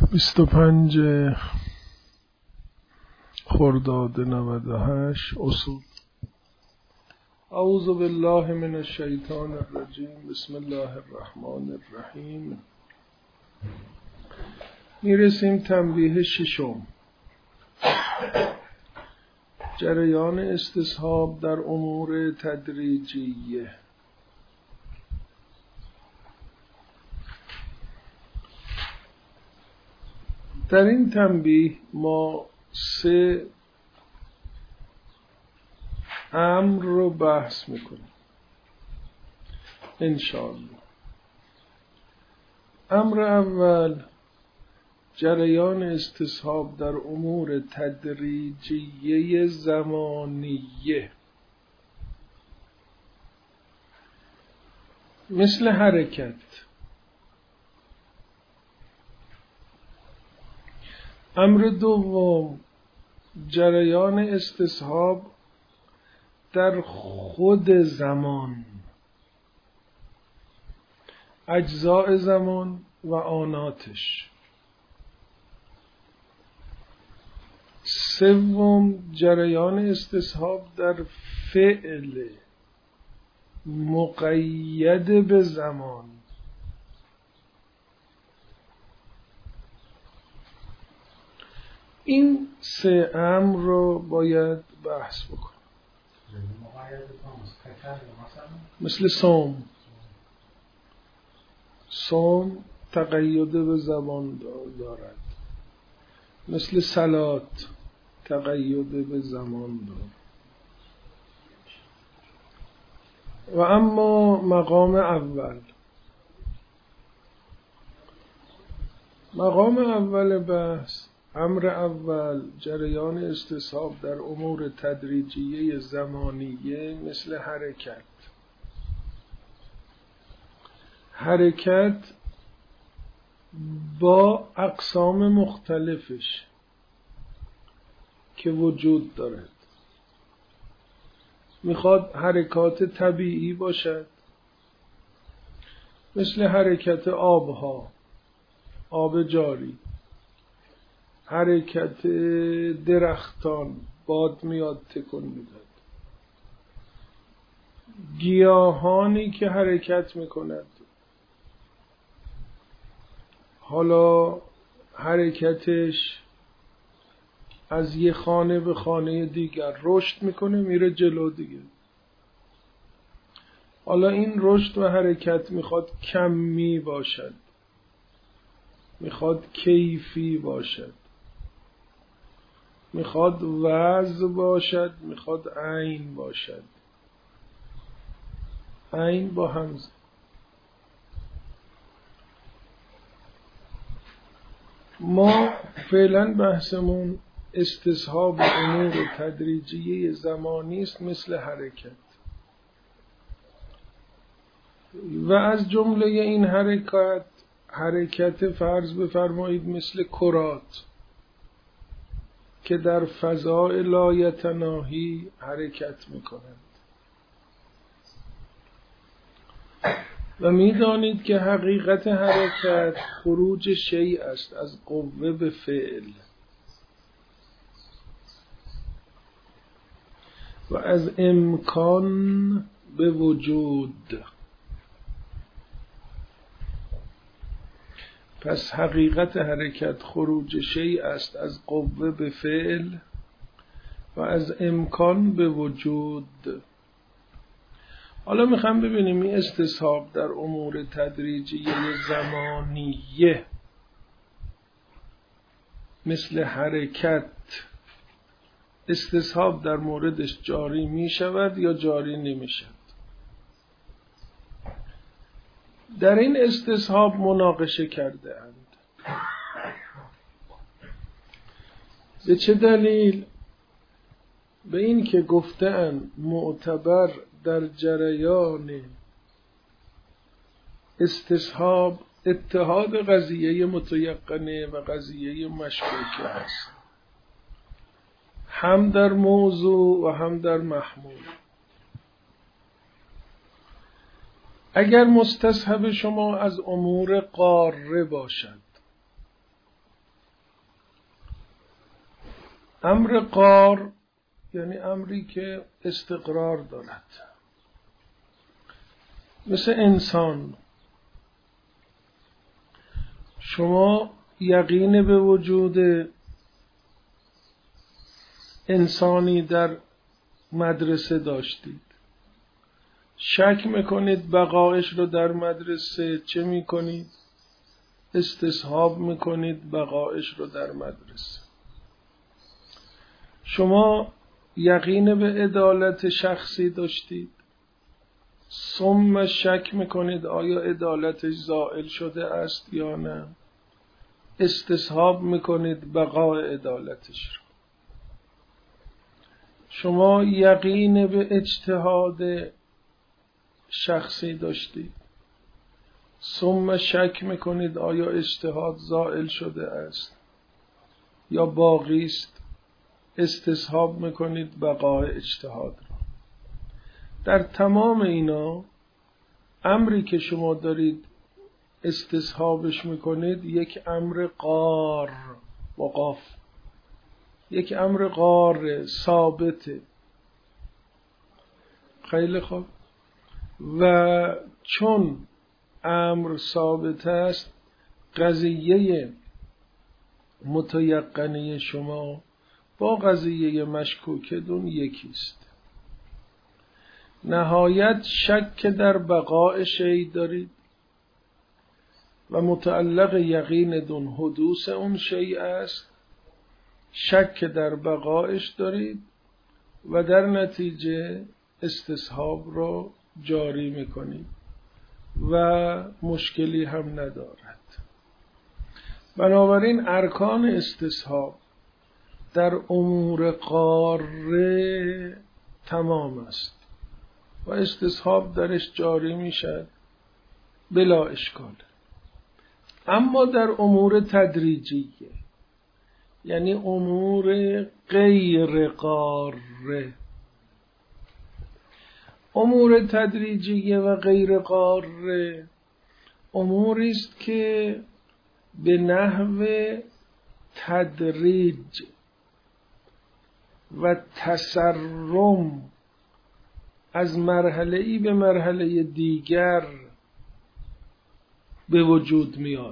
25 خرداد 98 اصول. اعوذ بالله من الشیطان الرجیم. بسم الله الرحمن الرحیم. میرسیم تنبیه ششم. جریان استصحاب در امور تدریجیه. در این تنبیه ما 3 امر رو بحث میکنیم انشاءالله. امر اول جریان استصحاب در امور تدریجیه زمانیه، مثل حرکت. امر دوم جریان استصحاب در خود زمان، اجزاء زمان و آناتش. سوم جریان استصحاب در فعل مقید به زمان. این 3 امر رو باید بحث بکنم. مثل صوم تقید به زمان دارد، مثل صلات تقید به زمان دارد. و اما مقام اول بحث، امر اول جریان استصحاب در امور تدریجیه زمانیه، مثل حرکت با اقسام مختلفش که وجود دارد. میخواد حرکات طبیعی باشد، مثل حرکت آبها، آب جاری، حرکت درختان، باد میاد تکون میداد، گیاهانی که حرکت میکند. حالا حرکتش از یه خانه به خانه دیگر رشد میکنه، میره جلو دیگه. حالا این رشد و حرکت میخواد کمی باشد، میخواد کیفی باشد، میخواد وضع باشد، میخواد عین باشد. عین با همزه. ما فعلا بحثمون استصحاب امور تدریجیه زمانی است، مثل حرکت. و از جمله این حرکت فرض بفرمایید مثل کرات که در فضاء لایتناهی حرکت میکنند. و میدانید که حقیقت حرکت خروج شیء است از قوه به فعل و از امکان به وجود. پس حقیقت حرکت خروج شیء است از قوه به فعل و از امکان به وجود. حالا میخوام ببینیم این استصحاب در امور تدریجیه زمانیه، مثل حرکت، استصحاب در موردش جاری میشود یا جاری نمیشود. در این استصحاب مناقشه کرده اند. به چه دلیل؟ به این که گفتند معتبر در جریان استصحاب اتحاد قضیه متیقنه و قضیه مشکوکه است، هم در موضوع و هم در محمول. اگر مستصحب شما از امور قاره باشد، امر قار یعنی امری که استقرار دارد، مثل انسان. شما یقین به وجود انسانی در مدرسه داشتید، شک میکنید بقایش رو در مدرسه، چه میکنید؟ استصحاب میکنید بقایش رو در مدرسه. شما یقین به عدالت شخصی داشتید، ثم شک میکنید آیا عدالتش زائل شده است یا نه، استصحاب میکنید بقای عدالتش رو. شما یقین به اجتهاد شخصی داشتید، ثم شک میکنید آیا اجتهاد زائل شده است یا باقی است، استصحاب میکنید بقای اجتهاد را. در تمام اینا امری که شما دارید استصحابش میکنید یک امر قار با قاف، یک امر قار ثابته. خیلی خوب. و چون امر ثابت است، قضیه متیقنه شما با قضیه مشکوکتون یکیست. نهایت شک در بقاء شیء دارید و متعلق یقیندون حدوث اون شیء است، شک در بقایش دارید و در نتیجه استصحاب رو جاری میکنید و مشکلی هم ندارد. بنابراین ارکان استصحاب در امور قاره تمام است و استصحاب درش جاری میشد بلا اشکال. اما در امور تدریجیه، یعنی امور غیر قاره، امور تدریجیه و غیر قاره اموری است که به نحو تدریج و تسرم از مرحله‌ای به مرحله دیگر به وجود میاد.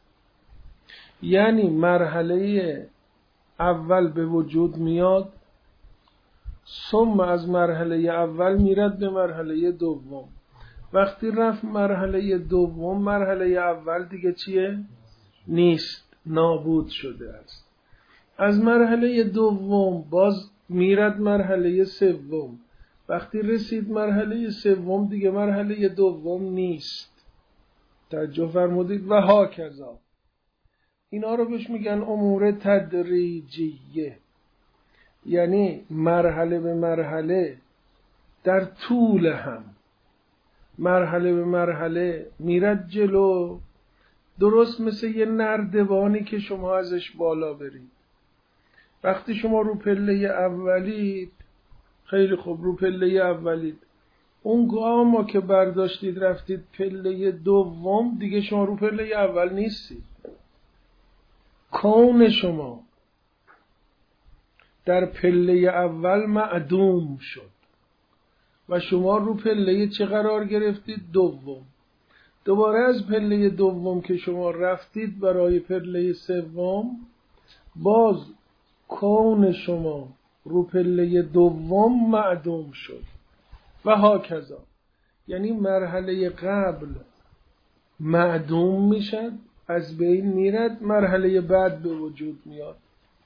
یعنی مرحله اول به وجود میاد، ثم از مرحله اول میرد به مرحله دوم. وقتی رفت مرحله دوم، مرحله اول دیگه چیه؟ نیست، نابود شده است. از مرحله دوم باز میرد مرحله سوم. وقتی رسید مرحله سوم دیگه مرحله دوم نیست. توجه فرمودید؟ و هاکذا. اینا رو بهش میگن امور تدریجیه، یعنی مرحله به مرحله در طول هم مرحله به مرحله میرد جلو، درست مثل یه نردبانی که شما ازش بالا برید. وقتی شما رو پله اولید، خیلی خوب، رو پله اولید، اون گاما که برداشتید رفتید پله دوم، دیگه شما رو پله اول نیستید. کون شما در پله اول معدوم شد و شما رو پله چه قرار گرفتید؟ دوم. دوباره از پله دوم که شما رفتید برای پله سوم، باز کون شما رو پله دوم معدوم شد و هاکذا. یعنی مرحله قبل معدوم میشد، از بین میرد، مرحله بعد به وجود میاد.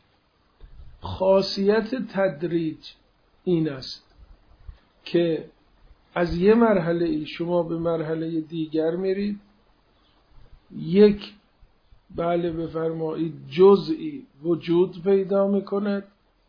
خاصیت تدریج این است که از یه مرحله شما به مرحله دیگر میرید، یک بله بفرمایید جزئی وجود پیدا میکند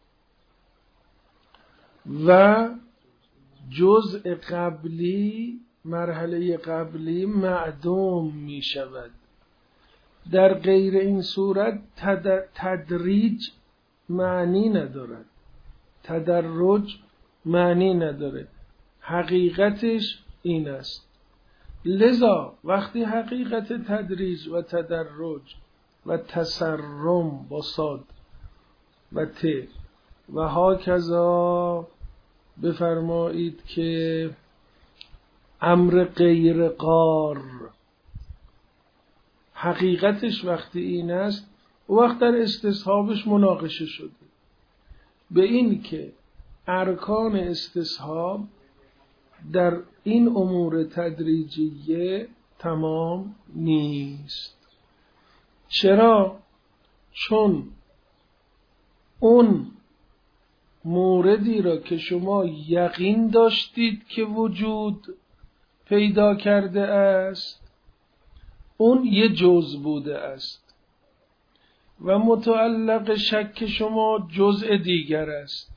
و جزء قبلی، مرحله قبلی معدوم میشود. در غیر این صورت تدریج معنی ندارد، تدرج معنی نداره. حقیقتش این است. لذا وقتی حقیقت تدریج و تدرج و تسرم با صاد و ت و هاکذا بفرمایید که امر غیر قار حقیقتش وقتی این است و وقت در استصحابش مناقشه شده به این که ارکان استصحاب در این امور تدریجیه تمام نیست. چرا؟ چون اون موردی را که شما یقین داشتید که وجود پیدا کرده است اون یه جزء بوده است و متعلق شک شما جزء دیگر است.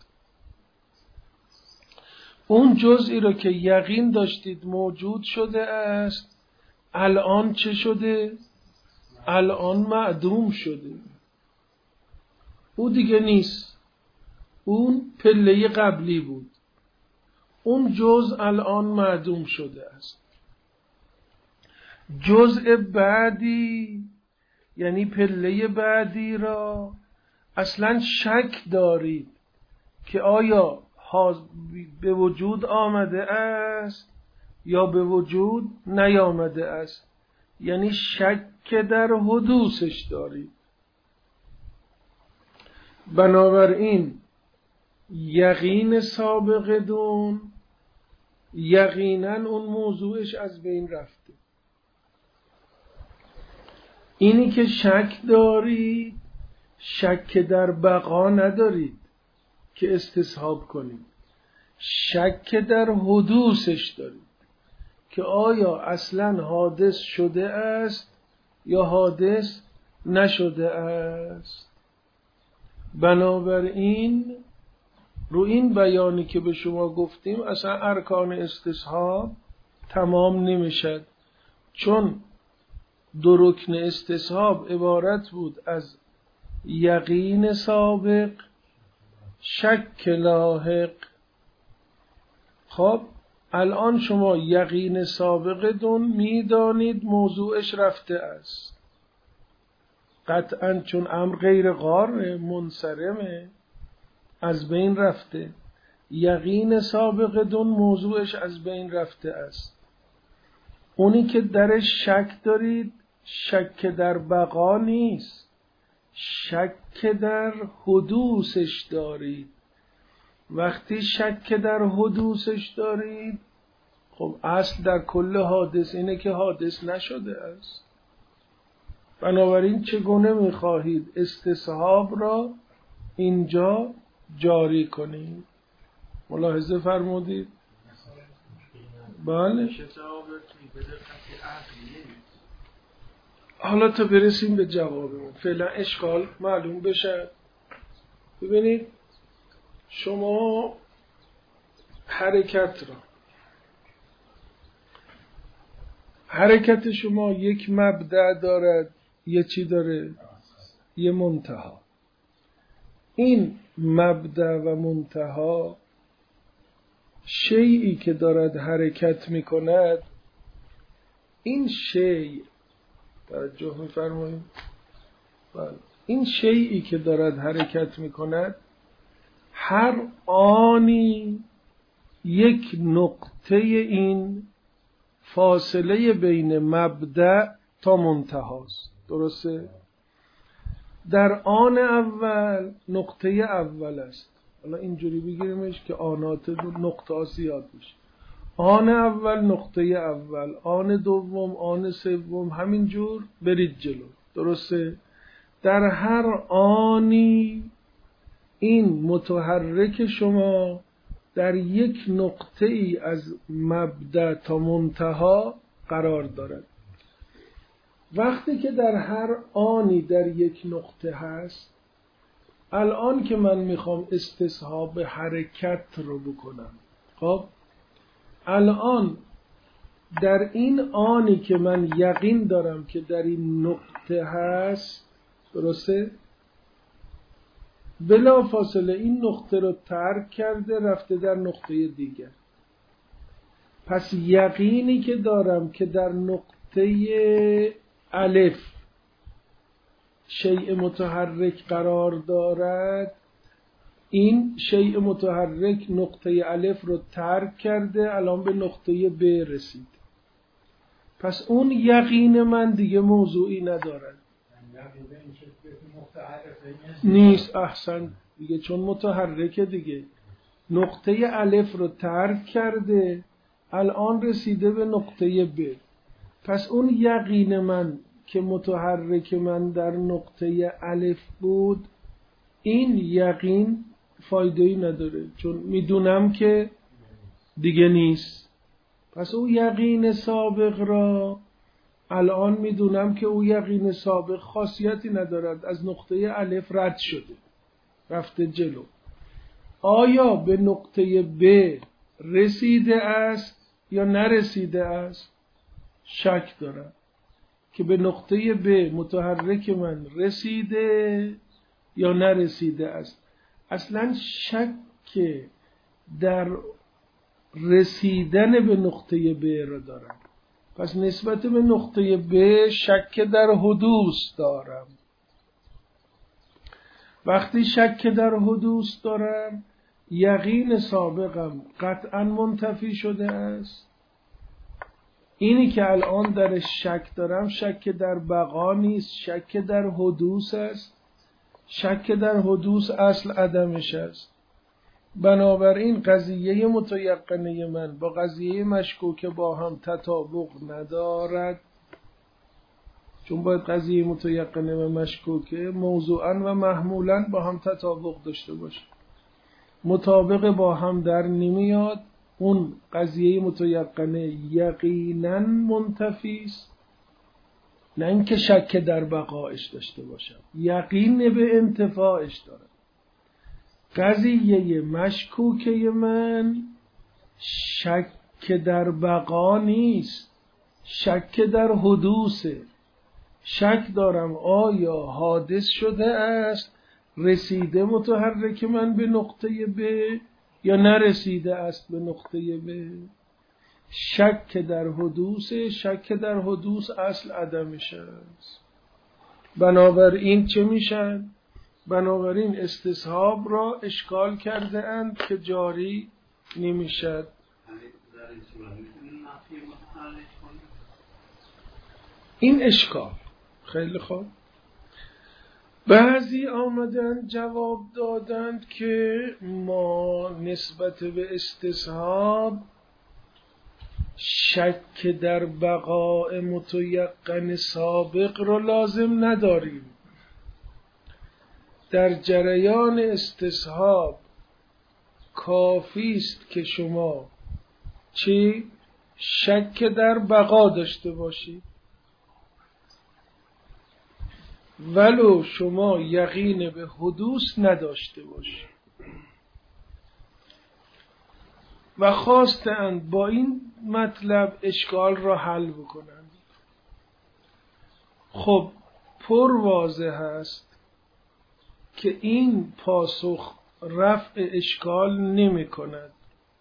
اون جزئی را که یقین داشتید موجود شده است الان چه شده؟ الان معدوم شده. او دیگه نیست. اون پله قبلی بود. اون جزء الان معدوم شده است. جزء بعدی یعنی پله بعدی را اصلا شک دارید که آیا به وجود آمده است یا به وجود نیامده است، یعنی شک در حدوثش دارید. بنابراین یقین سابق دون یقینا اون موضوعش از بین رفته. اینی که شک دارید شک در بقا ندارید که استصحاب کنید، شک در حدوثش دارید که آیا اصلا حادث شده است یا حادث نشده است. بنابراین رو این بیانی که به شما گفتیم اصلا ارکان استصحاب تمام نمیشد، چون دو رکن استصحاب عبارت بود از یقین سابق شک لاحق. خب الان شما یقین سابق دون میدانید موضوعش رفته است قطعا، چون امر غیر قار منصرمه از بین رفته. یقین سابق دون موضوعش از بین رفته است. اونی که درش شک دارید شک در بقا نیست، شک در حدوثش دارید. وقتی شک در حدوثش دارید خب اصل در کل حادث اینه که حادث نشده است. بنابراین چگونه میخواهید استصحاب را اینجا جاری کنید؟ ملاحظه فرمودید؟ بله. حالا تا برسیم به جوابمون فعلا اشکال معلوم بشه. ببینید شما حرکت شما یک مبدأ دارد، یه چی داره؟ یه منتها. این مبدأ و منتها شیئی که دارد حرکت میکند، این شیء توجه می‌فرمایید؟ بله. این شیئی که دارد حرکت میکند هر آنی یک نقطه این فاصله بین مبدأ تا منتهاست. درسته؟ در آن اول نقطه اول است. حالا اینجوری بگیریمش که آنات نقطه زیاد میشه. آن اول نقطه اول، آن دوم، آن سوم، همینجور برید جلو. درسته؟ در هر آنی این متحرک شما در یک نقطه ای از مبدأ تا منتها قرار دارد. وقتی که در هر آنی در یک نقطه هست، الان که من میخوام استصحاب حرکت رو بکنم، خب الان در این آنی که من یقین دارم که در این نقطه هست، درسته؟ بلا فاصله این نقطه رو ترک کرده رفته در نقطه دیگر. پس یقینی که دارم که در نقطه الف شیء متحرک قرار دارد این شیء متحرک نقطه الف رو ترک کرده، الان به نقطه ب رسید. پس اون یقین من دیگه موضوعی ندارد. نیست. احسن دیگه، چون متحرکه دیگه. نقطه الف رو ترک کرده، الان رسیده به نقطه ب. پس اون یقین من که متحرک من در نقطه الف بود، این یقین فایده‌ای نداره، چون میدونم که دیگه نیست. پس اون یقین سابق را الان میدونم که اون یقین سابق خاصیتی ندارد، از نقطه الف رد شده، رفته جلو. آیا به نقطه ب رسیده است یا نرسیده است؟ شک دارم که به نقطه ب متحرک من رسیده یا نرسیده است. اصلا شک در رسیدن به نقطه ب را دارم. پس نسبت به نقطه ب شک در حدوث دارم. وقتی شک در حدوث دارم، یقین سابقم قطعا منتفی شده است. اینی که الان در شک دارم، شک در بقا نیست، شک در حدوث است. شک در حدوث اصل عدمش است. بنابراین قضیه متیقنه من با قضیه مشکوکه با هم تطابق ندارد، چون باید قضیه متیقنه و مشکوکه موضوعاً و محمولاً با هم تطابق داشته باشه. مطابق با هم در نمیاد. اون قضیه متیقنه یقیناً منتفی است، نه اینکه شک در بقایش داشته باشم، یقین به انتفاعش دارم. قضیه مشکوکه من شک در بقا نیست، شک در حدوثه. شک دارم آیا حادث شده است، رسیده متحرک من به نقطه ب یا نرسیده است به نقطه ب. شک در حدوث، شک در حدوث اصل عدمش است. بنابراین چه میشن؟ بنابراین استصحاب را اشکال کرده اند که جاری نمیشد. این اشکال خیلی خوب. بعضی آمدن جواب دادند که ما نسبت به استصحاب شک در بقاء متیقن سابق رو لازم نداریم. در جریان استصحاب کافی است که شما چی؟ شک در بقا داشته باشید، ولو شما یقین به حدوث نداشته باشید. و خواستند با این مطلب اشکال را حل بکنند. خب پر واضح است که این پاسخ رفع اشکال نمی کند.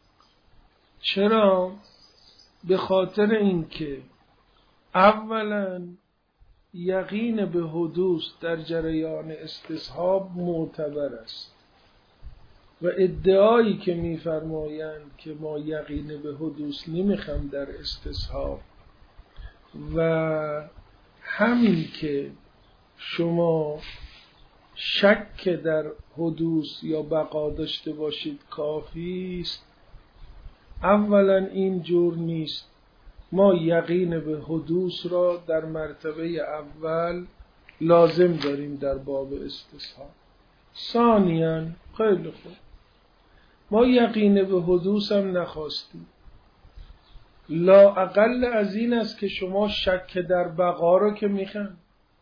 چرا؟ به خاطر اینکه اولا یقین به حدوث در جریان استصحاب معتبر است و ادعایی که می‌فرمایند که ما یقین به حدوث نمی‌خوایم در استصحاب و همین که شما شک در حدوث یا بقا داشته باشید کافی است. اولا این جور نیست. ما یقین به حدوث را در مرتبه اول لازم داریم در باب استصحاب. ثانیاً خیلی خوب، ما یقین به حدوث هم نخواستیم. لا اقل از این است که شما شک در بقا را که میخواین.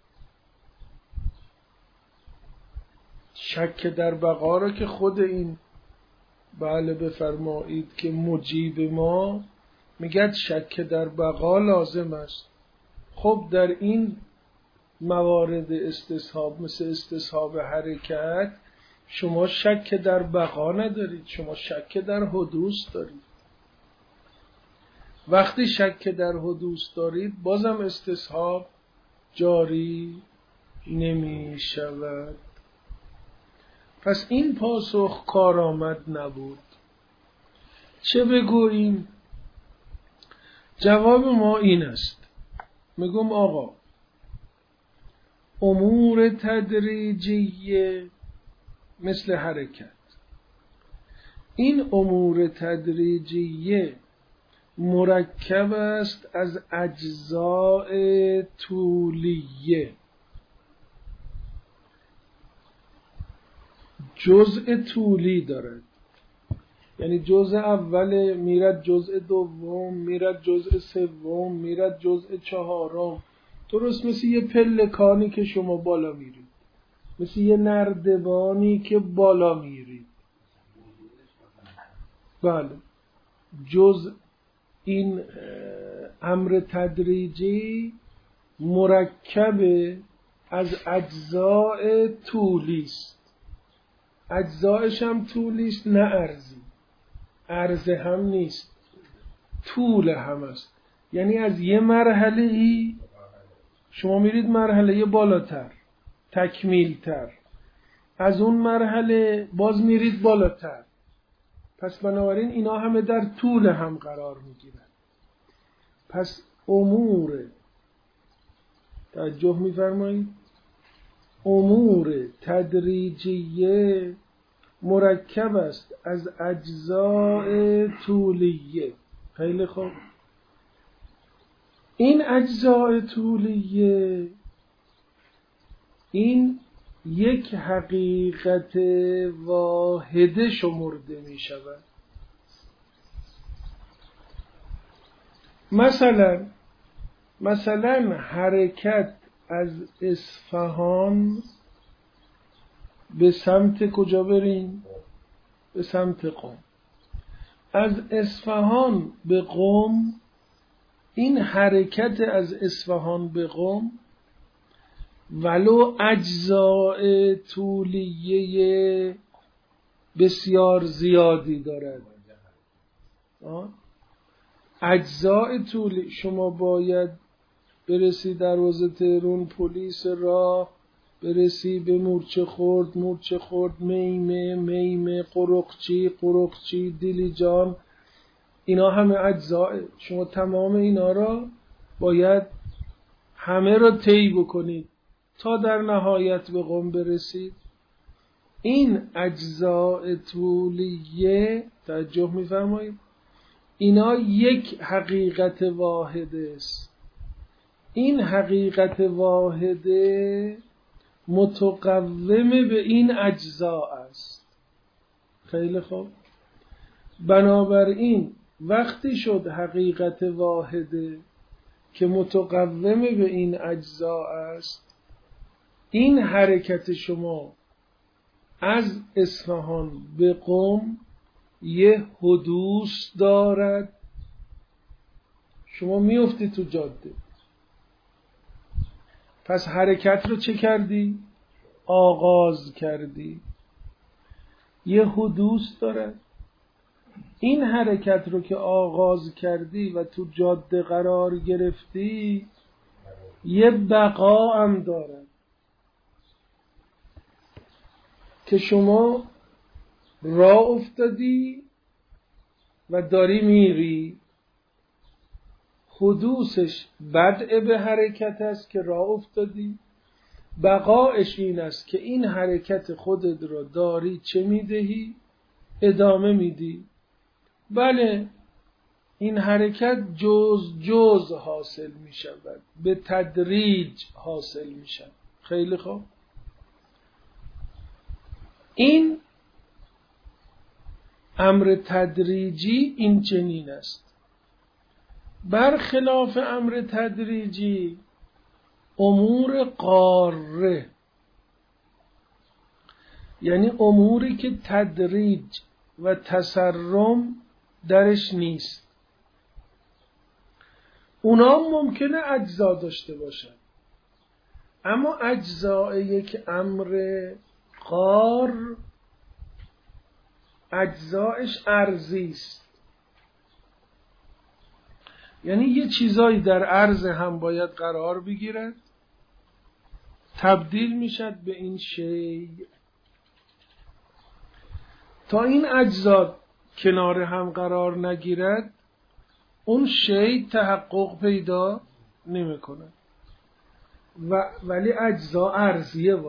شک در بقا را که خود این بله بفرمایید که مجیب ما میگه شک در بقا لازم است. خب در این موارد استصحاب مثل استصحاب حرکت شما شک در بقا ندارید، شما شک در حدوث دارید. وقتی شک در حدوث دارید بازم استصحاب جاری نمی شود. پس این پاسخ کارآمد نبود. چه بگوییم؟ جواب ما این است. میگم آقا امور تدریجیه مثل حرکت. این امور تدریجیه مرکب است از اجزاء طولیه. جزء طولی دارد، یعنی جزء اول میرد جزء دوم، میرد جزء سوم، میرد جزء چهارم. درست مثل یه پلکانی که شما بالا میرید، مثل یه نردبانی که بالا میرید. بله، این امر تدریجی مرکب از اجزاء طولی است. اجزایش هم طولی است، نه ارزی. عرض هم نیست، طول هم است. یعنی از یه مرحله ای شما میرید مرحله بالاتر، تکمیل تر، از اون مرحله باز میرید بالاتر. پس بنابراین اینا همه در طول هم قرار میگیرن. پس امور، توجه میفرمایید، امور تدریجیه مرکب است از اجزاء طولیه. خیلی خوب. این اجزاء طولیه این یک حقیقت واحده شمرده می شود. مثلا حرکت از اصفهان به سمت کجا بریم؟ به سمت قم. از اصفهان به قم، این حرکت از اصفهان به قم ولو اجزاء طولیه بسیار زیادی دارد. اجزاء طولی، شما باید برسی دروازه تهران، پلیس راه، برسی به مورچه خورد، میمه، قرقچی، دیلیجان. اینا همه اجزاء. شما تمام اینا را باید همه را طی بکنید تا در نهایت به قم برسید. این اجزاء طولیه، توجه می‌فرمایید، اینا یک حقیقت واحده است. این حقیقت واحده متقوم به این اجزاء است. خیلی خوب. بنابراین وقتی شد حقیقت واحده که متقوم به این اجزاء است، این حرکت شما از اصفهان به قم یه حدوث دارد. شما میفتی تو جاده، پس حرکت رو چه کردی؟ آغاز کردی. یه حدوث دارد. این حرکت رو که آغاز کردی و تو جاده قرار گرفتی، یه بقا هم دارد که شما راه افتادی و داری میری. حدوثش بدء به حرکت است که راه افتادی. بقاش این است که این حرکت خودت را داری چه میدهی؟ ادامه میدی. بله، این حرکت جز حاصل می شود، به تدریج حاصل می شود. خیلی خوب. این امر تدریجی این چنین است. برخلاف امر تدریجی، امور قاره، یعنی اموری که تدریج و تسرم درش نیست، اونا ممکنه اجزا داشته باشن، اما اجزای یک امر قار اجزایش ارزی است. یعنی یه چیزایی در عرض هم باید قرار بگیرد، تبدیل میشد به این شیء. تا این اجزا کنار هم قرار نگیرد اون شی تحقق پیدا نمیکنه. ولی اجزا ارضیه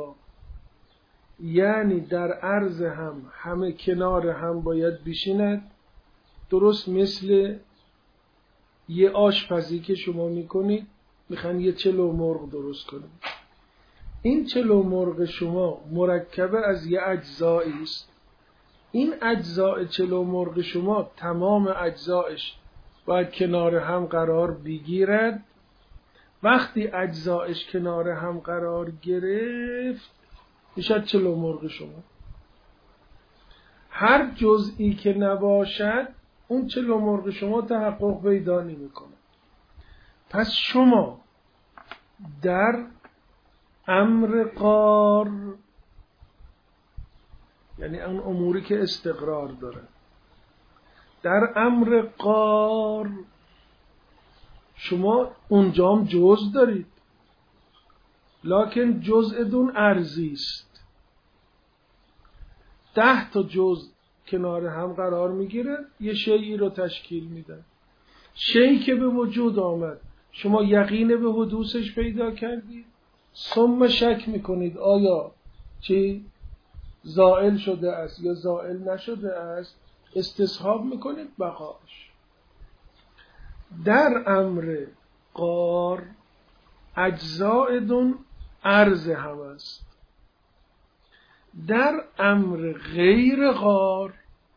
یعنی در عرض هم همه کنار هم باید بشیند، درست مثل یه آشپزی که شما میکنید، میخوان یه چلو مرغ درست کنید. این چلو مرغ شما مرکب از یه اجزایی است. این اجزای چلو مرغ شما تمام اجزایش باید کنار هم قرار بگیرد. وقتی اجزایش کنار هم قرار گرفت میشد چلو مرغ شما. هر جزئی که نباشد اون چلو مرغ شما تحقق پیدا نمیکنه. پس شما در امر قار، یعنی اون اموری که استقرار داره، در امر قار شما اونجام جزء دارید، لکن جزء دون ارضی است. 10 تا جزء کنار هم قرار میگیره، یه شیئی رو تشکیل میدن. شیئی که به وجود آمد شما یقین به حدوثش پیدا کردید، ثم شک میکنید آیا چی زائل شده است یا زائل نشده است، استصحاب میکنید بقاش. در امر قار اجزاء دون عرض هم است. در امر غیر قار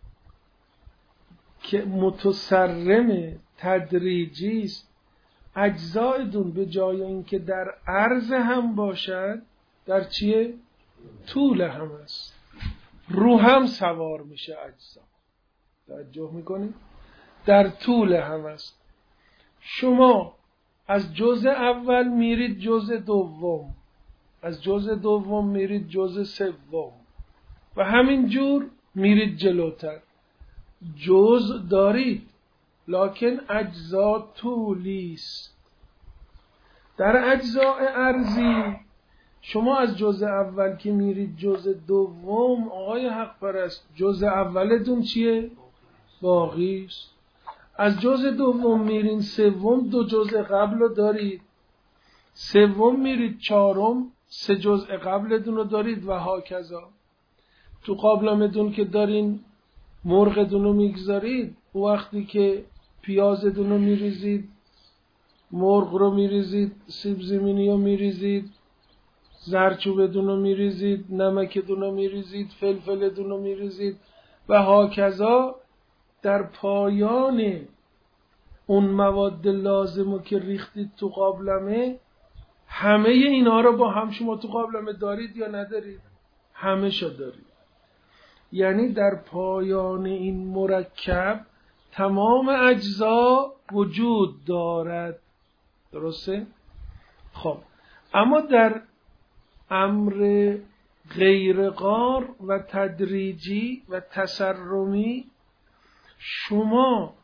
که متسرم تدریجی است، اجزاء دون به جای اینکه در عرض هم باشد در چیه؟ طول هم است. رو هم سوار میشه اجزا. توجه میکنید؟ در طول هم است. شما از جزء اول میرید جزء دوم، از جزء دوم میرید جزء سوم و همین جور میرید جلوتر. جزء دارید لکن اجزا طولی است. در اجزاء ارضی شما از جزء اول که میرید جزء دوم، آقای حق پرست، جزء اولتون چیه؟ باقی است. از جزء دوم میرین سوم، 2 جزء قبل رو دارید. سوم میرید چهارم، 3 جزء قبلتون رو دارید و هاکذا. تو قابلمتون که دارین مرغتون رو میگذارید، وقتی که پیازتون رو میریزید، مرغ رو میریزید، سیب زمینی رو میریزید، زرچوبتون رو میریزید، نمکتون رو میریزید، فلفلتون رو میریزید و هاکذا. در پایان اون مواد لازمو که ریختید تو قابلمه، همه اینا رو با هم شما تو قابلمه دارید یا ندارید؟ همه شو دارید. یعنی در پایان این مرکب تمام اجزا وجود دارد. درسته؟ خب اما در امر غیر قار و تدریجی و تسرمی، شما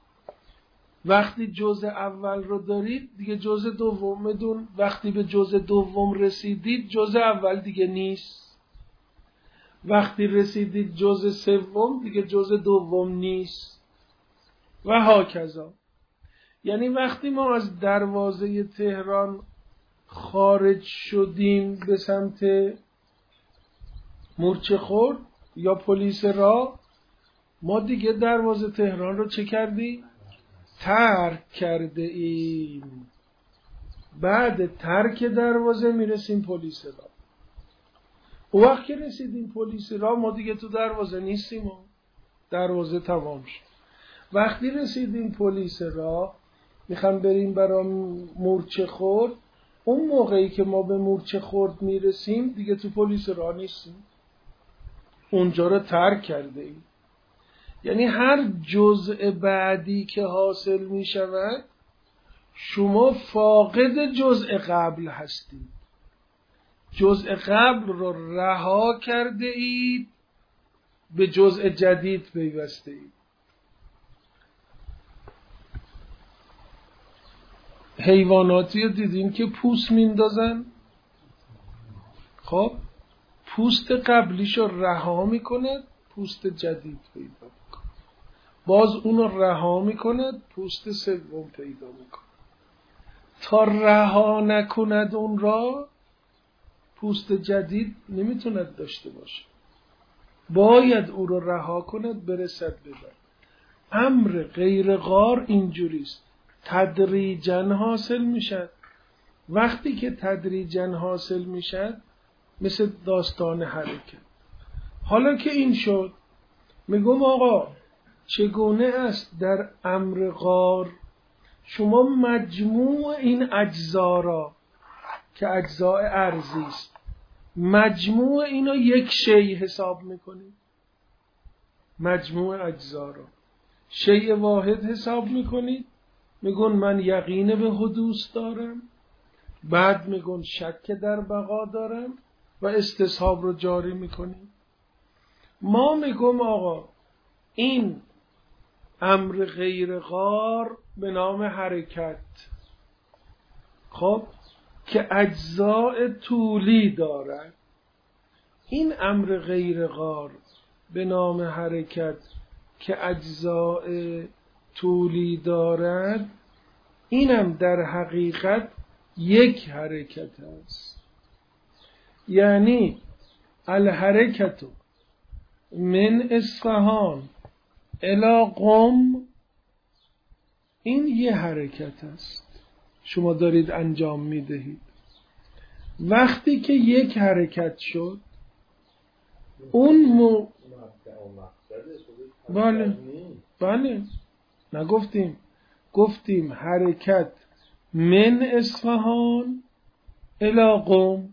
وقتی جزء اول رو دارید دیگه جزء دومتون، وقتی به جزء دوم رسیدید جزء اول دیگه نیست، وقتی رسیدید جزء سوم دیگه جزء دوم نیست و هاکذا. یعنی وقتی ما از دروازه تهران خارج شدیم به سمت مورچه خورد یا پلیس راه، ما دیگه دروازه تهران رو چه کردیم؟ ترک کرده ایم. بعد ترک دروازه میرسیم پلیس راه. او وقت که رسیدیم پلیس راه ما دیگه تو دروازه نیستیم و دروازه تمام شد. وقتی رسیدیم پلیس راه میخوام بریم برای مورچه خورد، اون موقعی که ما به مورچه خورد میرسیم دیگه تو پلیس راه نیستیم، اونجا رو ترک کرده ایم. یعنی هر جزء بعدی که حاصل می شود شما فاقد جزء قبل هستید. جزء قبل رو رها کرده اید، به جزء جدید پیوسته اید. حیواناتی رو دیدین که پوست میندازن، خب پوست قبلیش رو رها میکنه، پوست جدید پیدا میکنه، باز اونو رها میکند، پوست سوم پیدا میکنه. تا رها نکند اون را، پوست جدید نمیتوند داشته باشه، باید او رو رها کند برسد به بعد. امر غیر غار اینجوریست، تدریجاً حاصل میشد. وقتی که تدریجاً حاصل میشد مثل داستان حرکت. حالا که این شد، میگم آقا چگونه است در امر غار شما مجموع این اجزا را که اجزاء ارضی است، مجموع اینا یک شیء حساب میکنید؟ مجموع اجزا را شیء واحد حساب میکنید؟ میگن من یقین به حدوث دارم، بعد میگن شک در بقا دارم و استصحاب رو جاری میکنیم. ما میگم آقا این امر غیر غار به نام حرکت، خب که اجزاء طولی دارد، این امر غیر غار به نام حرکت که اجزاء طولی دارد، اینم در حقیقت یک حرکت است. یعنی الحرکت من اصفهان الی قم، این یه حرکت است شما دارید انجام میدهید. وقتی که یک حرکت شد اون بله نگفتیم، گفتیم حرکت من اصفهان الی قم.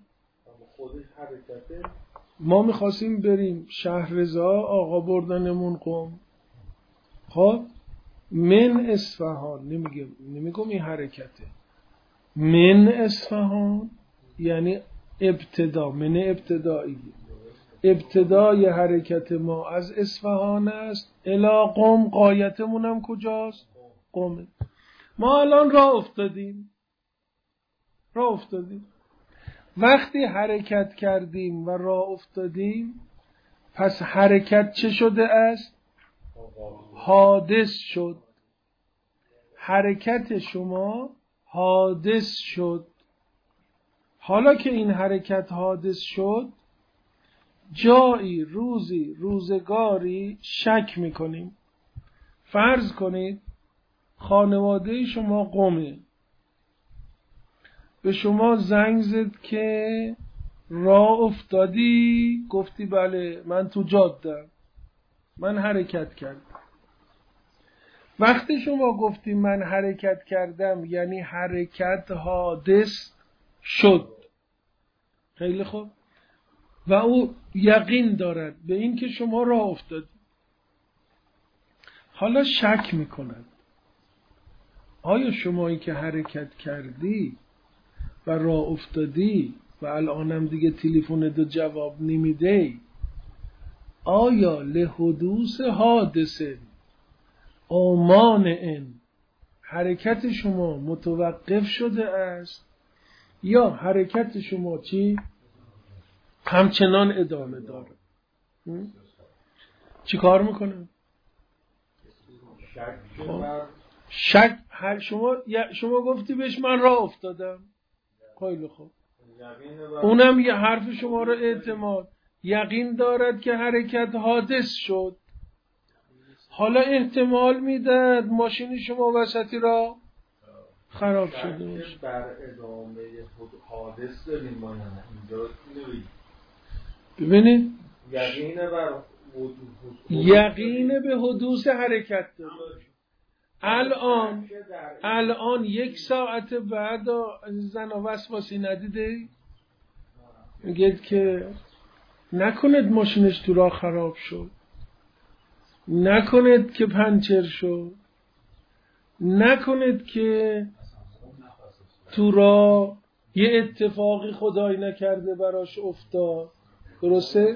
ما میخواستیم بریم شهرزا، آقا بردنمون قم. خب من اصفهان نمیگم این حرکته، من اصفهان یعنی ابتدا، من ابتدایی، ابتدای حرکت ما از اصفهان است الی قم، غایتمون هم کجاست؟ قم. ما الان راه افتادیم. وقتی حرکت کردیم و راه افتادیم، پس حرکت چه شده است؟ حادث شد. حرکت شما حادث شد. حالا که این حرکت حادث شد، جایی، روزی، روزگاری شک میکنیم. فرض کنید خانواده شما قومه، به شما زنگ زد که راه افتادی، گفتی بله من تو جاده‌ام، من حرکت کردم. وقتی شما گفتی من حرکت کردم یعنی حرکت حادث شد. خیلی خوب. و او یقین دارد به این که شما راه افتادی. حالا شک میکند آیا شمایی که حرکت کردی و راه افتادی و الانم دیگه تلفنت رو جواب نمیده، آیا لحدوث حادثه او مانع حرکت شما متوقف شده است یا حرکت شما چی؟ همچنان ادامه داره؟ چی کار میکنه؟ شک. شما گفتی بهش من راه افتادم، خیلی خوب، اونم یه حرف شما رو اعتماد، یقین دارد که حرکت حادث شد. حالا احتمال میداد ماشین شما وسطی را خراب شده باشه. بر ادامه حادث داریم ما اینجا ببینید یقین به حدوث حرکت داریم. الان 1 ساعت بعد زن و وسواسی ندیده؟ میگید که نکنید ماشینش تو راه خراب شد، نکنید که پنچر شد، نکنید که تو راه یه اتفاقی خدای نکرده براش افتاد. درسته؟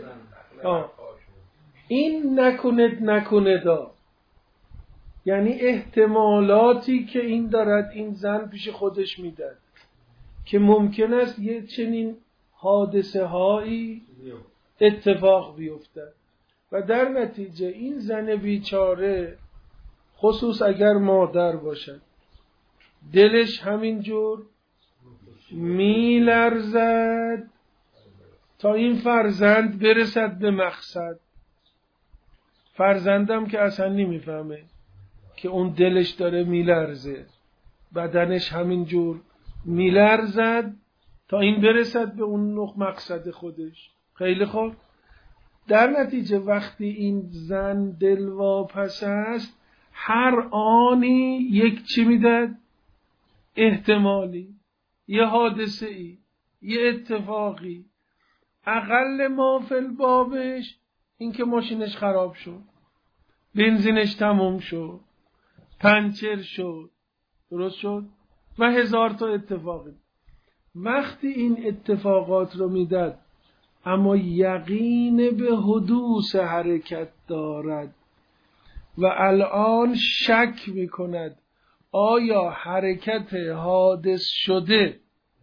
این نکند یعنی احتمالاتی که این دارد این زن پیش خودش میداد که ممکن است یه چنین حادثه هایی اتفاق بیفتد. و در نتیجه این زن بیچاره، خصوص اگر مادر باشد، دلش همینجور میلرزد تا این فرزند برسد به مقصد. فرزندم که اصلا نمیفهمه که اون دلش داره میلرزه، بدنش همینجور میلرزد تا این برسد به اون مقصد خودش. خیلی خوب. در نتیجه وقتی این زن دلواپس است، هر آنی یک چی میداد؟ احتمالی، یه حادثه ای، یه اتفاقی، اقل ما فی البابش این که ماشینش خراب شد، بنزینش تموم شد، پنچر شد، درست شد و هزار تا اتفاقی. وقتی این اتفاقات رو میداد اما یقین به حدوث حرکت دارد و الان شک میکند آیا حرکت حادث شده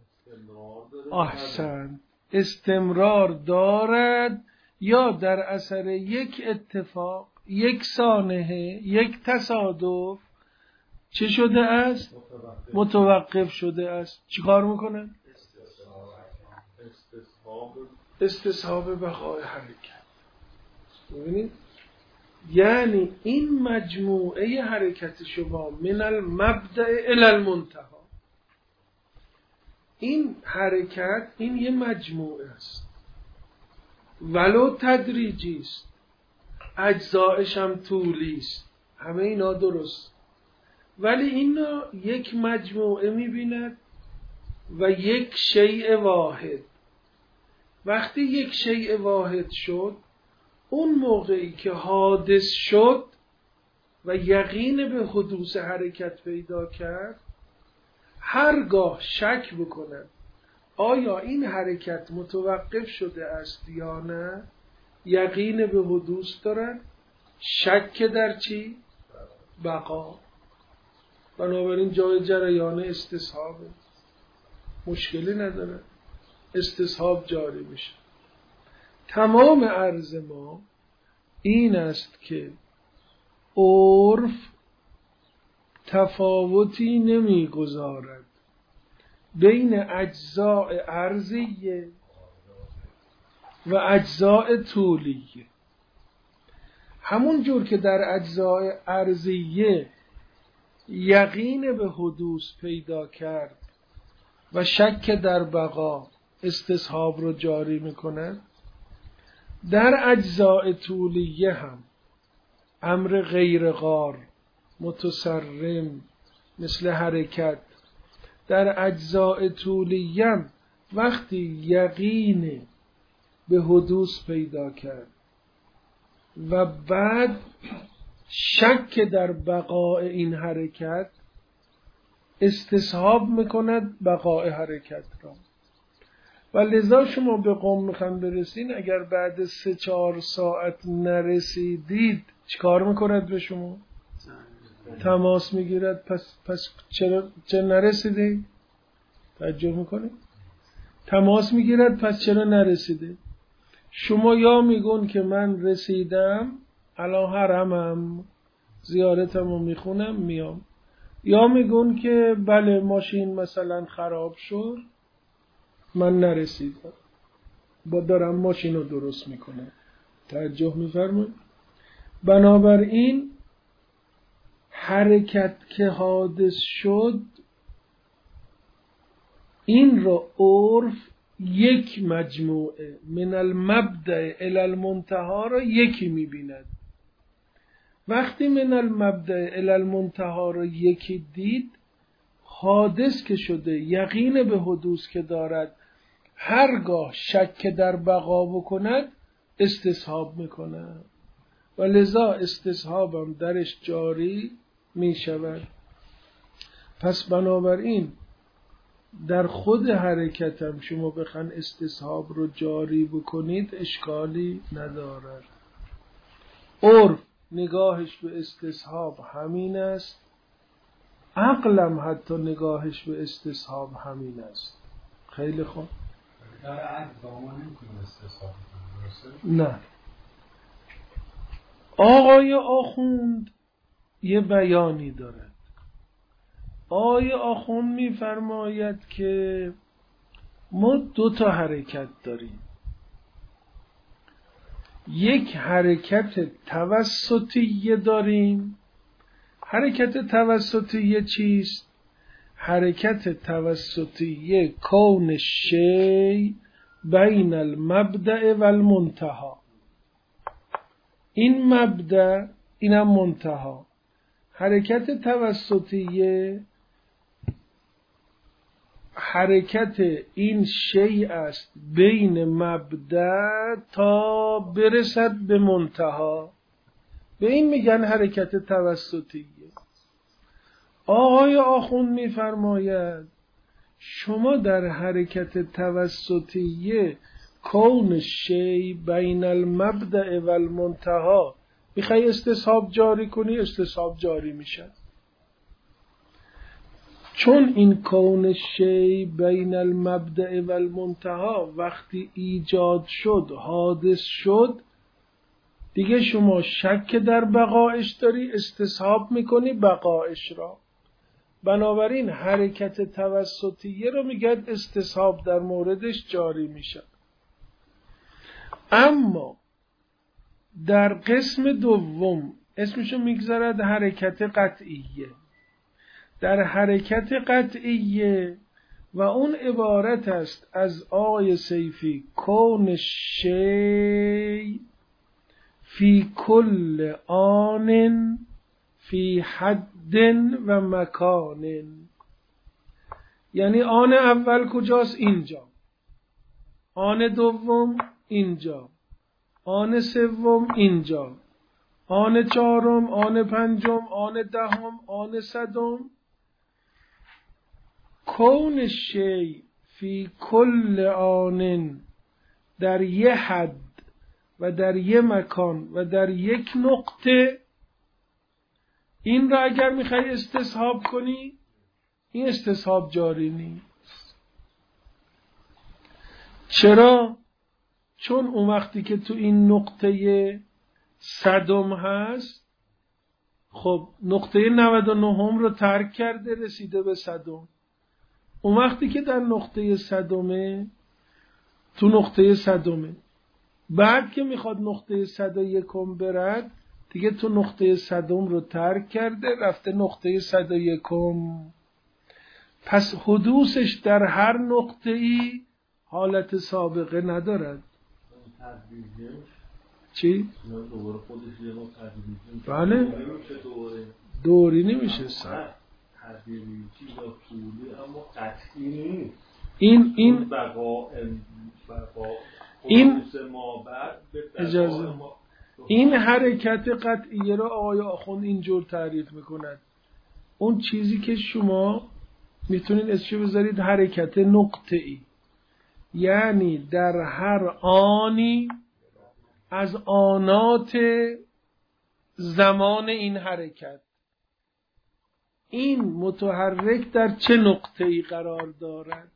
احسن استمرار دارد یا در اثر یک اتفاق، یک سانحه، یک تصادف چه شده است؟ متوقف شده است. چیکار میکنه؟ استصحاب بقای حرکت. ببینید، یعنی این مجموعه حرکت شما من المبدأ الی المنتهی، این حرکت این یه مجموعه است، ولو تدریجی است، اجزایش هم طولی است، همه اینا درست، ولی اینا یک مجموعه میبیند و یک شیء واحد. وقتی یک شیء واحد شد، اون موقعی که حادث شد و یقین به حدوث حرکت پیدا کرد، هرگاه شک بکند آیا این حرکت متوقف شده است یا نه، یقین به حدوث دارد، شک در چی؟ بقا. بنابراین جای جریان استصحابه، مشکلی نداره، استصحاب جاری میشه. تمام عرض ما این است که عرف تفاوتی نمیگذارد بین اجزاء عرضیه و اجزاء طولیه. همون جور که در اجزاء عرضیه یقین به حدوث پیدا کرد و شک در بقا استصحاب رو جاری میکنه، در اجزاء طولیه هم امر غیر غار متصرم مثل حرکت، در اجزاء طولیه هم وقتی یقین به حدوث پیدا کرد و بعد شک در بقای این حرکت، استصحاب میکند بقای حرکت را. و لذا شما به قم میخوان برسین، اگر بعد 3-4 ساعت نرسیدید چیکار میکند به شما؟ تماس میگیرد. پس چرا نرسیدید؟ توجه میکنید؟ تماس میگیرد پس چرا نرسیده؟ شما یا میگون که من رسیدم، الان حرمم، زیارتمو میخونم میام، یا میگون که بله ماشین مثلا خراب شد من نرسیدم، با دارم ماشین رو درست میکنم. توجه میفرمایید؟ بنابراین حرکت که حادث شد، این را عرف یک مجموعه من المبدأ الی المنتهی را یکی میبیند. وقتی من المبدأ الی المنتهی را یکی دید، حادث که شده، یقین به حدوث که دارد، هرگاه شک در بقا بکند استصحاب میکند و لذا استصحابم درش جاری میشود. پس بنابراین در خود حرکتم شما بخوان استصحاب رو جاری بکنید اشکالی ندارد. عرف نگاهش به استصحاب همین است، عقلم حتی نگاهش به استصحاب همین است. خیلی خوب. در عقل با ما نمی‌کنیم استصحاب کنیم، درسته؟ نه، آقای آخوند یه بیانی دارد. آقای آخوند می‌فرماید که ما 2 حرکت داریم. یک حرکت توسطیه داریم. حرکت توسطیه چیست؟ حرکت توسطیه کون شی بین المبدأ و المنتهی. این مبدأ، اینم منتها. حرکت توسطیه حرکت این شیء است بین مبدأ تا برسد به منتها. به این میگن حرکت توسطیه. آقای آخوند میفرماید شما در حرکت توسطیه کون شی بین المبدأ و المنتهی میخوای استصحاب جاری کنی، استصحاب جاری میشه. چون این کون شی بین المبدأ و المنتهی وقتی ایجاد شد، حادث شد، دیگه شما شک در بقایش داری، استصحاب میکنی بقایش را. بنابراین حرکت توسطیه رو میگن استصحاب در موردش جاری میشه. اما در قسم دوم اسمشو میگذارد حرکت قطعیه. در حرکت قطعیه و اون عبارت است از آقای سیفی کون شی فی کل آن فی حد و مکان. یعنی آن اول کجاست؟ اینجا. آن دوم اینجا. آن سوم اینجا. آن چهارم، آن پنجم، آن دهم، آن صدم. کون شی فی کل آن در یه حد و در یه مکان و در یک نقطه، این را اگر میخوای استصحاب کنی این استصحاب جاری نیست. چرا؟ چون اون وقتی که تو این نقطه صدم هست، خب نقطه 99 رو ترک کرده رسیده به صدم. اون وقتی که در نقطه صدمه، تو نقطه صدمه، بعد که میخواد نقطه 101 برد، دیگه تو نقطه صدم رو ترک کرده رفته نقطه 101. پس حدوثش در هر نقطه ای حالت سابقه ندارد. چی؟ بله دوری نمیشه. این حرکت قطعیه رو آقای آخوند اینجور تعریف میکند. اون چیزی که شما میتونید اسمشو بذارید حرکت نقطه‌ای، یعنی در هر آنی از آنات زمان این حرکت این متحرک در چه نقطه‌ای قرار دارد،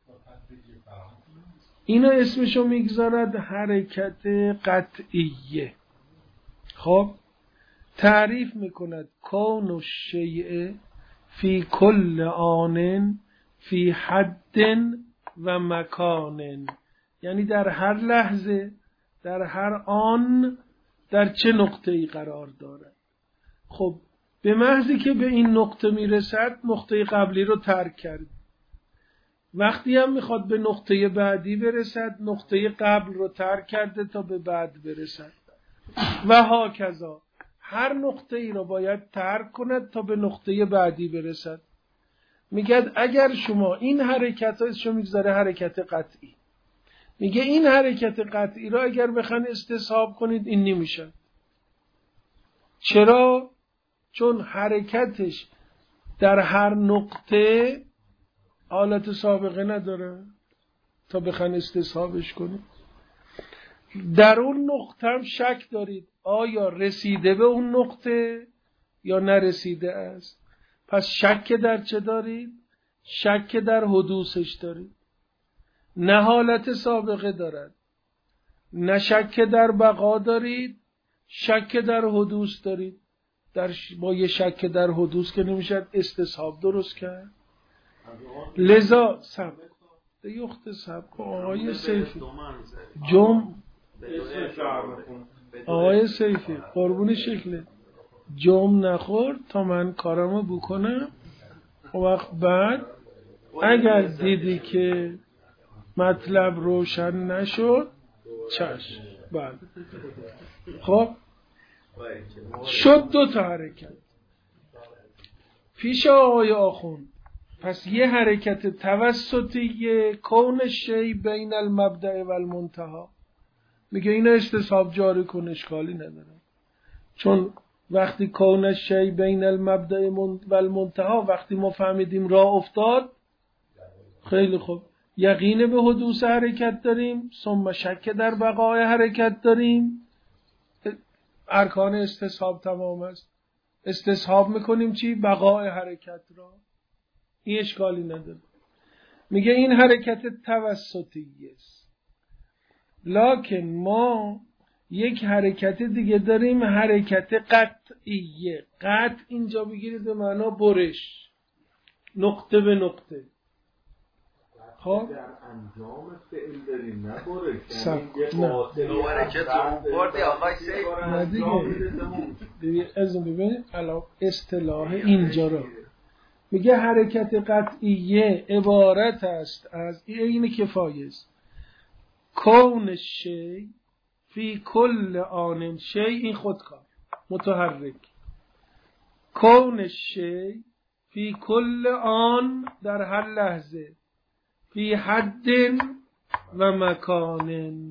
اینو اسمشو میگذارد حرکت قطعیه. خب تعریف میکند کون الشیء فی کل آن فی حد و مکان، یعنی در هر لحظه، در هر آن، در چه نقطه‌ای قرار دارد. خب به محضی که به این نقطه میرسد نقطه قبلی رو ترک کرد. وقتی هم میخواد به نقطه بعدی برسد نقطه قبل رو ترک کرده تا به بعد برسد و هاکذا هر نقطه ای رو باید ترک کند تا به نقطه بعدی برسد. میگه اگر شما این حرکت ها شما میگذاره حرکت قطعی، میگه این حرکت قطعی رو اگر بخواید استصحاب کنید این نمیشه. چرا؟ چون حرکتش در هر نقطه حالت سابقه نداره تا بخواید استصحابش کنید. در اون نقطه هم شک دارید آیا رسیده به اون نقطه یا نرسیده است. پس شک در چه دارید؟ شک در حدوثش دارید. نه حالت سابقه دارد، نه شک در بقا دارید، شک در حدوث دارید، با یه شک در حدوث که نمیشد استصحاب درست کرد. لذا سب یخت سب آقای سیفی آقای سیفی قربون شکلت جم نخور تا من کارمو بکنم. وقت بعد اگر دیدی که مطلب روشن نشد چشم. بعد خب شد 2 تا حرکت پیش آقای آخوند. پس یه حرکت توسطی کون شی بین المبدأ و المنتهی، میگه این استصحاب جاری کن، اشکالی نداره، چون وقتی کون شی بین المبدأ و المنتهی وقتی ما فهمیدیم راه افتاد، خیلی خوب، یقین به حدوث حرکت داریم، ثم شک در بقای حرکت داریم، ارکان استصحاب تمام است. استصحاب میکنیم چی؟ بقای حرکت را. این اشکالی نداره. میگه این حرکت توسطی است، لکن ما یک حرکت دیگه داریم، حرکت قطعیه. قطع اینجا بگیرید به معنا برش، نقطه به نقطه. خب در انجام فعل داریم نه برش، دو حرکت رو بردی آقای سیف. از ببینید اصطلاح اینجا رو میگه حرکت قطعیه عبارت است از این کفایه است کون شی فی کل آن شی، این خودکار متحرک، کون شی فی کل آن در هر لحظه، فی حد و مکان،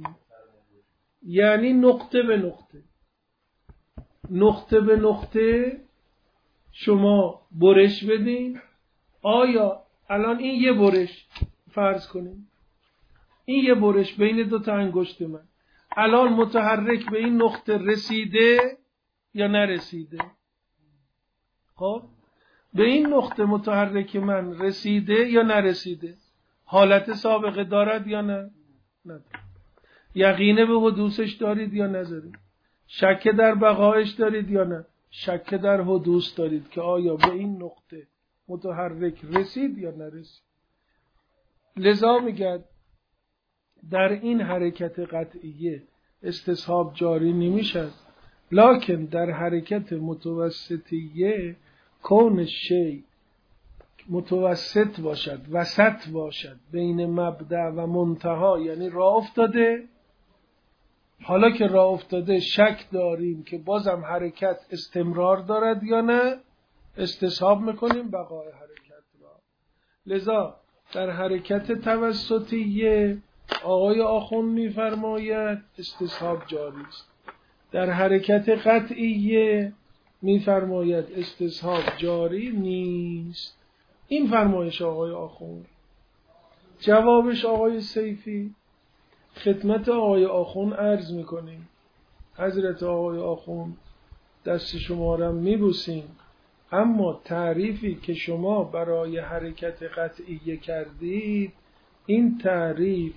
یعنی نقطه به نقطه. نقطه به نقطه شما برش بدین. آیا الان این یه برش فرض کنیم، این یه برش بین 2 تا انگشت من الان متحرک به این نقطه رسیده یا نرسیده؟ خب به این نقطه متحرک من رسیده یا نرسیده؟ حالت سابقه دارد یا نه؟ نداره. یقین به حدوثش دارید یا ندارید؟ شک در بقایش دارید یا نه؟ شک در حدوث دارید که آیا به این نقطه متحرک رسید یا نرسید. لذا میگه در این حرکت قطعیه استصحاب جاری نمیشد، لکن در حرکت متوسطیه کون شی متوسط باشد، وسط باشد بین مبدأ و منتها، یعنی راه افتاده. حالا که راه افتاده شک داریم که بازم حرکت استمرار دارد یا نه، استصحاب میکنیم بقای حرکت را. لذا در حرکت توسطیه آقای آخوند میفرماید استصحاب جاری است، در حرکت قطعیه میفرماید استصحاب جاری نیست. این فرمایش آقای آخوند. جوابش آقای سیفی خدمت آقای آخوند عرض میکنیم. حضرت آقای آخوند دست شما را میبوسیم، اما تعریفی که شما برای حرکت قطعیه کردید، این تعریف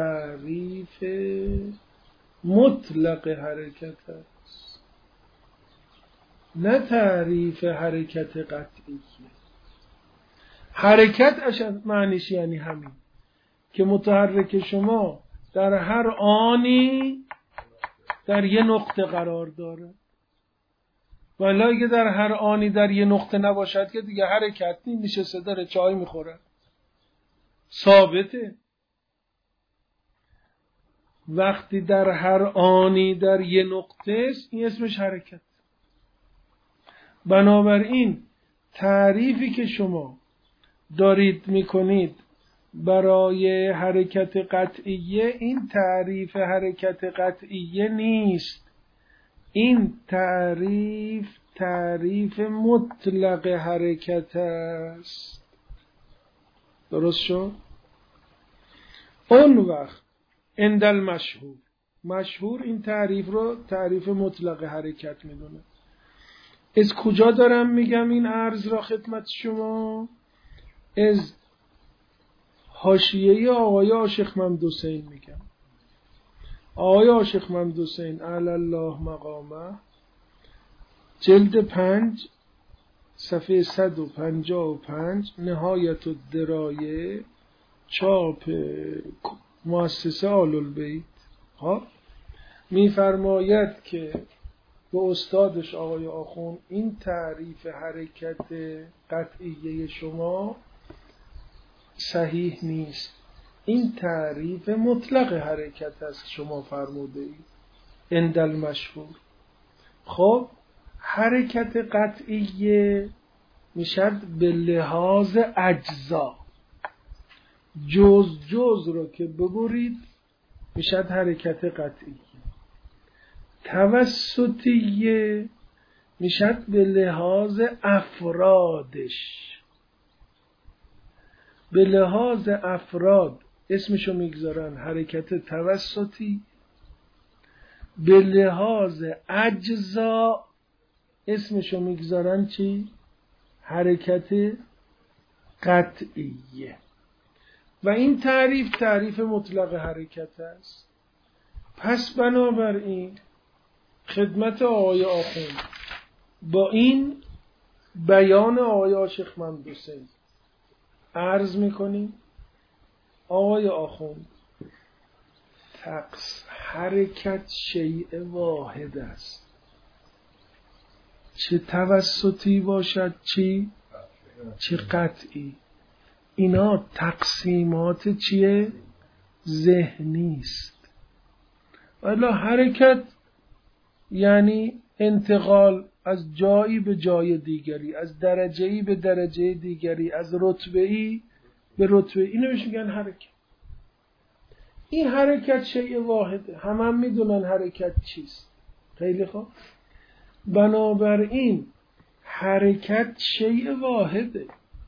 مطلق حرکت است، نه تعریف حرکت قطعیه. حرکت اشد معنیش یعنی همین که متحرک شما در هر آنی در یه نقطه قرار داره، ولی اگه در هر آنی در یه نقطه نباشد که دیگه حرکت نی، نشسته داره چای میخوره، ثابته. وقتی در هر آنی در یه نقطه است، این اسمش حرکت. بنابراین تعریفی که شما دارید میکنید برای حرکت قطعیه، این تعریف حرکت قطعیه نیست، این تعریف مطلق حرکت است. درست شد؟ اون وقت اندل مشهور این تعریف رو تعریف مطلق حرکت میدونه. از کجا دارم میگم این عرض را خدمت شما؟ از حاشیه آقای عاشق محمد حسین میگم. آقای عاشق محمد حسین علی الله مقامه، جلد 5 صفحه 155، نهایت الدرایه، چاپ مؤسسه آل‌البیت ها، میفرماید که به استادش آقای آخوند این تعریف حرکت قطعیه شما صحیح نیست، این تعریف مطلق حرکت است شما فرموده اید عند المشهور. خب حرکت قطعیه میشد به لحاظ اجزا، جز رو که ببرید میشد حرکت قطعیه. توسطیه میشد به لحاظ افرادش، به لحاظ افراد اسمشو میگذارن حرکت توسطی، به لحاظ اجزا اسمشو میگذارن چی؟ حرکت قطعیه. و این تعریف مطلق حرکت است. پس بنابراین خدمت آقای آخوند با این بیان آقای عاشق محمد حسین عرض میکنیم آقای آخوند حرکت شیء واحد است، چه توسطی باشد چه قطعی. اینا تقسیمات چیه؟ ذهنی است. والا حرکت یعنی انتقال از جایی به جای دیگری، از درجه‌ای به درجه دیگری، از رتبه‌ای به رتبه. اینو بهش میگن حرکت. این حرکت شیء واحده، هم میدونن حرکت چیست. خیلی خوب. بنابراین حرکت شیء واحده.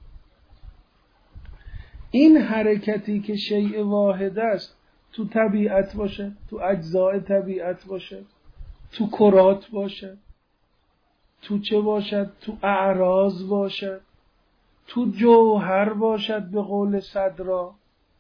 این حرکتی که شیء واحد است تو طبیعت باشه، تو اجزاء طبیعت باشه، تو کرات باشه، تو چه باشد؟ تو اعراض باشد، تو جوهر باشد. به قول صدرا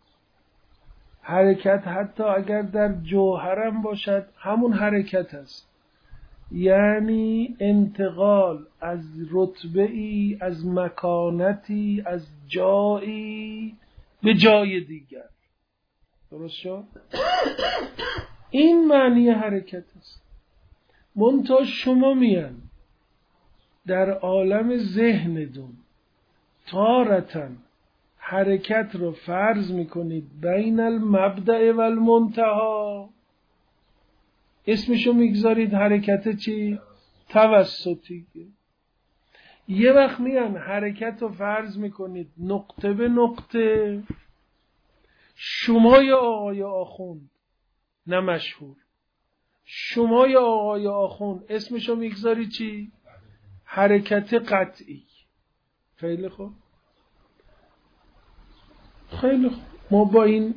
حرکت حتی اگر در جوهرم باشد همون حرکت است، یعنی انتقال از رتبه‌ای، از مکانتی، از جایی به جای دیگر. درست شد؟ این معنی حرکت است. منتها شما میان در عالم ذهنتون تارتن حرکت رو فرض میکنید بین المبدأ و المنتها، اسمشو میگذارید حرکت چی؟ توسطی. یه وقت میان حرکت رو فرض میکنید نقطه به نقطه. شما یا آقای آخوند، نه مشهور، شما یا آقای آخوند اسمشو میگذارید چی؟ حرکت قطعی. خیلی خوب. خیلی خوب. ما با این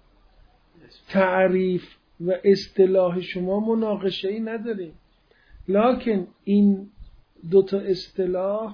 تعریف و اصطلاح شما مناقشه ای نداریم، لکن این دوتا اصطلاح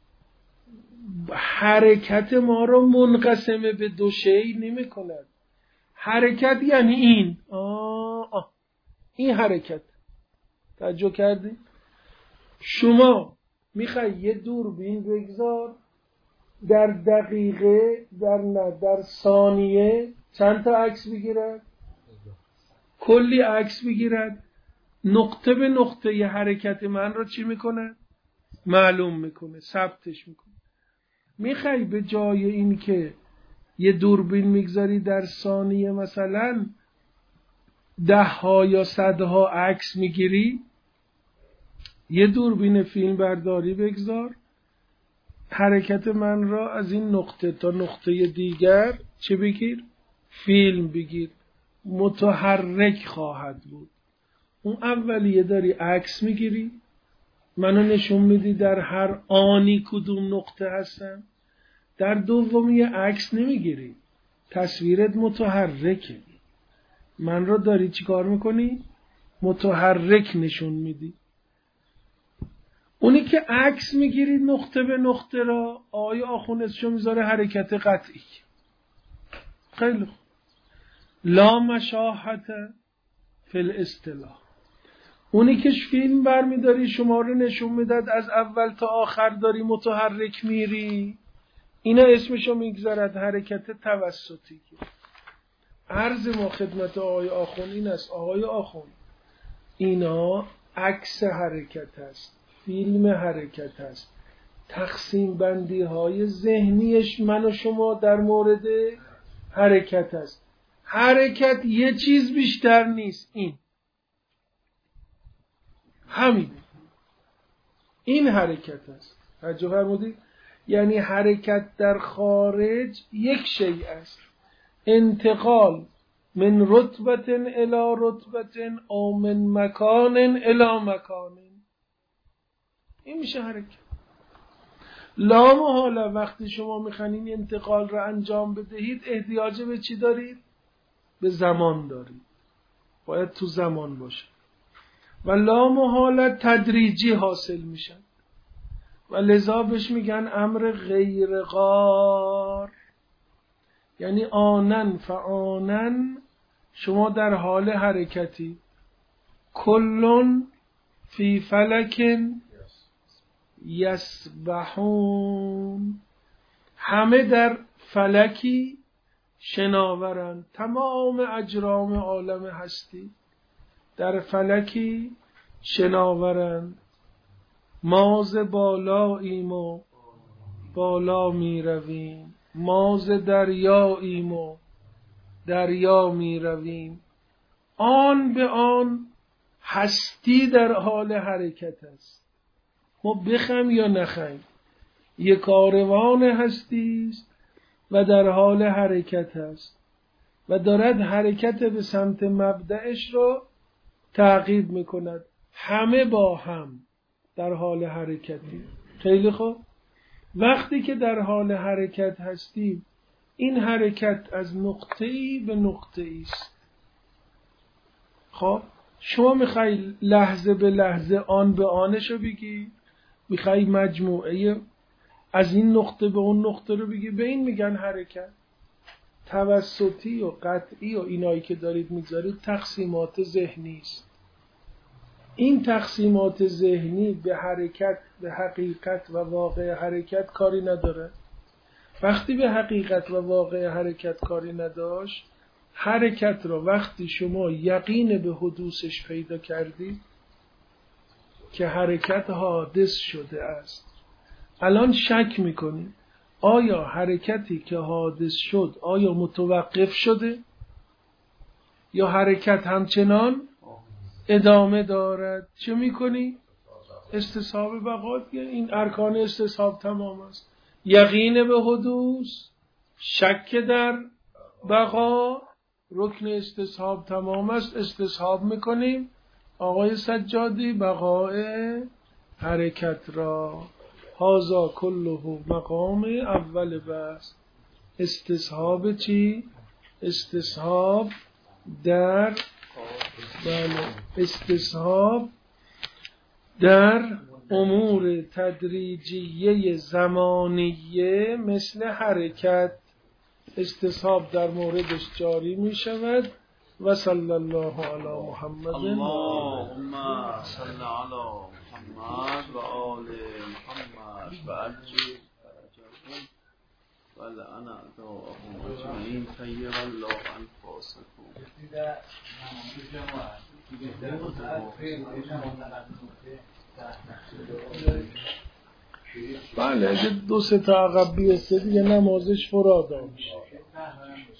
حرکت ما رو منقسم به دو شی نمی کند. حرکت یعنی این این حرکت. توجه کردی؟ شما میخوای یه دوربین بگذار در دقیقه، در ثانیه چند تا عکس بگیرد؟ کلی عکس بگیرد. نقطه به نقطه یه حرکت من رو چی میکنه؟ معلوم میکنه، ثبتش میکنه. میخوای به جای این که یه دوربین میگذاری در ثانیه مثلا 10 یا 100 عکس میگیری، یه دوربین فیلم برداری بگذار، حرکت من را از این نقطه تا نقطه دیگر چه بگیر؟ فیلم بگیر. متحرک خواهد بود. اون اولیه داری عکس میگیری، منو نشون میدی در هر آنی کدوم نقطه هستن. در دومی عکس نمیگیری، تصویرت متحرکه، من رو داری چی کار میکنی؟ متحرک نشون میدی. اونی که عکس میگیری نقطه به نقطه را آیا آخونستشو میذاره حرکت قطعی. خیلی خوب. لا مشاحت فی الاصطلاح. اونی که فیلم برمیداری شما رو نشون میداد از اول تا آخر داری متحرک میری، اینا اسمشو میگذارد حرکت توسطی. عرض ما خدمت آقای آخوند این است: آقای آخوند، اینا عکس حرکت است، فیلم حرکت است، تقسیم بندی های ذهنیش من و شما در مورد حرکت است. حرکت یه چیز بیشتر نیست، همین این حرکت است. توجه فرمودید؟ یعنی حرکت در خارج یک شیء است، انتقال من رتبت الی رتبت او من مکان الی مکان، این میشه حرکت. لا محاله وقتی شما میخواین انتقال را انجام بدهید احتیاج به چی دارید؟ به زمان دارید، باید تو زمان باشه و لا محاله تدریجی حاصل میشن و لذا بهش میگن امر غیر غار. یعنی آنن فآنن، شما در حال حرکتی، کلون فی فلک یسبحون، همه در فلکی شناورند. تمام اجرام عالم هستی در فلکی شناورند. ما ز بالاییم و بالا می رویم، ما ز دریاییم و دریا می رویم. آن به آن هستی در حال حرکت است. ما بخم یا نخم یک کاروان هستی است و در حال حرکت است و دارد حرکت به سمت مبدأش را تعقیب میکند. همه با هم در حال حرکتی. خیلی خوب، وقتی که در حال حرکت هستیم این حرکت از نقطه‌ای به نقطه‌ای است. خب شما میخوای لحظه به لحظه آن به آنشو بگی، میخوای مجموعه از این نقطه به اون نقطه رو بگی، به این میگن حرکت. توسطی و قطعی و اینایی که دارید میذارید تقسیمات ذهنی است. این تقسیمات ذهنی به حرکت، به حقیقت و واقع حرکت کاری نداره. وقتی به حقیقت و واقع حرکت کاری نداشت، حرکت رو وقتی شما یقین به حدوثش پیدا کردید که حرکت حادث شده است، الان شک میکنید آیا حرکتی که حادث شد آیا متوقف شده یا حرکت همچنان ادامه دارد؟ چه میکنی؟ استصحاب بقا. این ارکان استصحاب تمام است: یقین به حدوث، شک در بقا. رکن استصحاب تمام است، استصحاب میکنیم آقای سجادی بقای حرکت را. هازا کله مقام اول بحث. استصحاب چی؟ استصحاب در استصحاب در امور تدریجیه زمانیه مثل حرکت، استصحاب در موردش جاری می شود. و صلی الله علی محمد. اللهم صل علی محمد و آل محمد و عجل فرجهم و لعن اعداءهم اجمعین. طیب الله انفاسکم. بله اگه 2 تا عقب بیسته دیگه نمازش فرادا میشه.